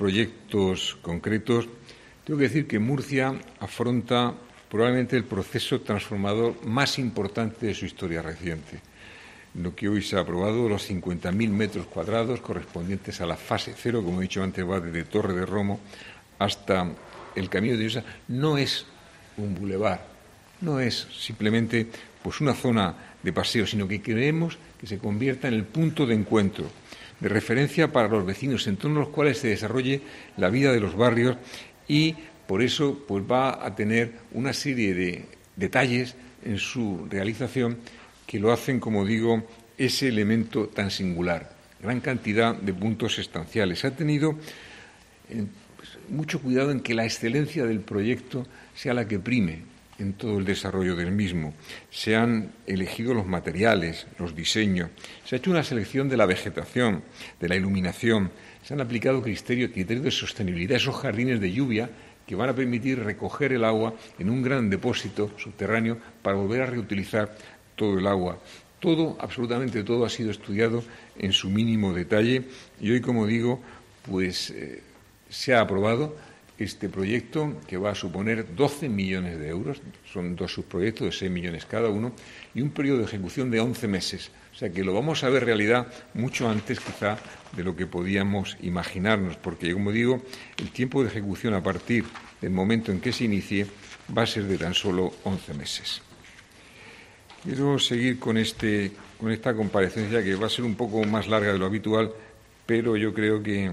proyectos concretos, tengo que decir que Murcia afronta probablemente el proceso transformador más importante de su historia reciente. Lo que hoy se ha aprobado, los 50.000 metros cuadrados correspondientes a la fase 0, como he dicho antes, va desde Torre de Romo hasta el Camino de Llosa, no es un bulevar, no es simplemente pues una zona de paseo, sino que queremos que se convierta en el punto de encuentro, de referencia para los vecinos, en torno a los cuales se desarrolle la vida de los barrios, y por eso pues va a tener una serie de detalles en su realización que lo hacen, como digo, ese elemento tan singular. Gran cantidad de puntos estanciales. Se ha tenido mucho cuidado en que la excelencia del proyecto sea la que prime en todo el desarrollo del mismo. Se han elegido los materiales, los diseños, se ha hecho una selección de la vegetación, de la iluminación, se han aplicado criterios de sostenibilidad, esos jardines de lluvia que van a permitir recoger el agua en un gran depósito subterráneo para volver a reutilizar todo el agua. Todo, absolutamente todo, ha sido estudiado en su mínimo detalle y hoy, como digo, pues se ha aprobado este proyecto que va a suponer 12 millones de euros, son dos subproyectos de 6 millones cada uno y un periodo de ejecución de 11 meses. O sea que lo vamos a ver realidad mucho antes quizá de lo que podíamos imaginarnos, porque, como digo, el tiempo de ejecución a partir del momento en que se inicie va a ser de tan solo 11 meses. Quiero seguir con esta comparecencia que va a ser un poco más larga de lo habitual, pero yo creo que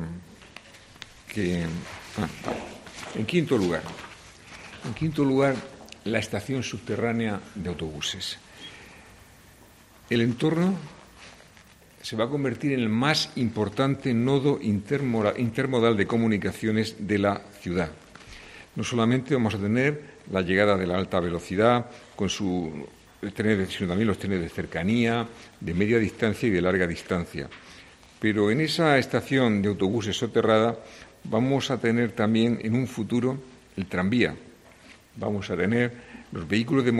en quinto lugar, la estación subterránea de autobuses. El entorno se va a convertir en el más importante nodo intermodal de comunicaciones de la ciudad. No solamente vamos a tener la llegada de la alta velocidad con sino también los trenes de cercanía, de media distancia y de larga distancia. Pero en esa estación de autobuses soterrada vamos a tener también en un futuro el tranvía. Vamos a tener los vehículos de